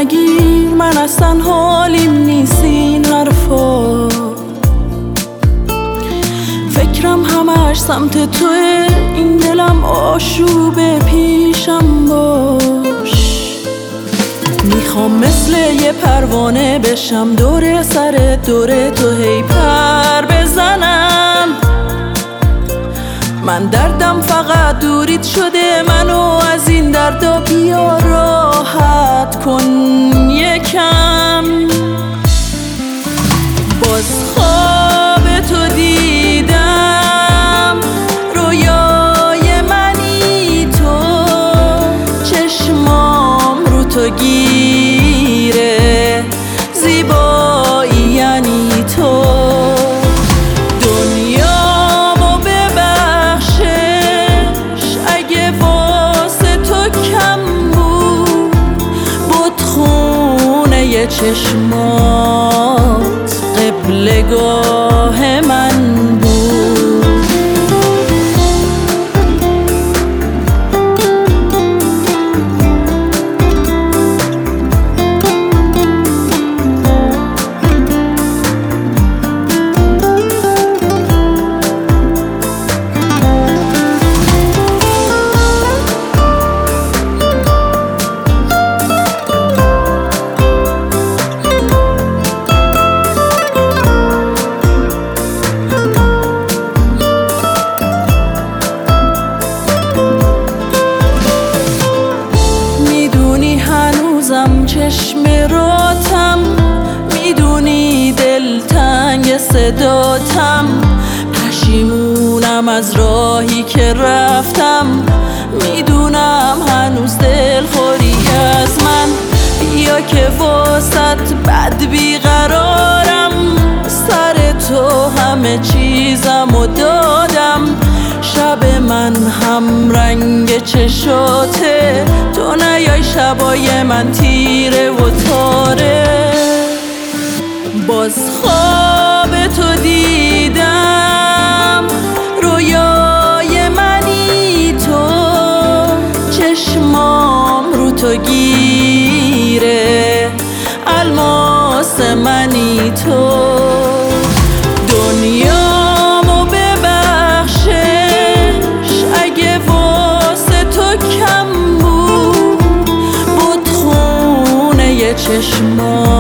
نگیر، من اصلا حالیم نیست این حرفا. فکرم همش سمت توه، این دلم آشوبه، پیشم باش. میخوام مثل یه پروانه بشم دور سر دور تو هی پر بزنم. من دردم فقط دوریت شده، منو از این دردا بیا راحت کن یکم. باز خواب تو دیدم، رویای منی تو، چشمام رو تو گیره، زیبایی یعنی تو. دنیامو ببخشش اگه واسه تو کم بود، بتخونه چشمات قبلگاه من بود. چشم راتم، میدونی دلتنگ صداتم، پشیمونم از راهی که رفتم، میدونم هنوز دلخوری از من. بیا که واسط بد بیقرارم، سر تو همه چیزمو دادم. شب من هم رنگ چشاته، تو نیای شبای من تیره و تاره. باز خواب تو دیدم، رویای منی تو، چشمام رو تو گیره، الماس منی تو. دنیامو ببخشش اگه واسه تو کم بود، بتخونه چشمام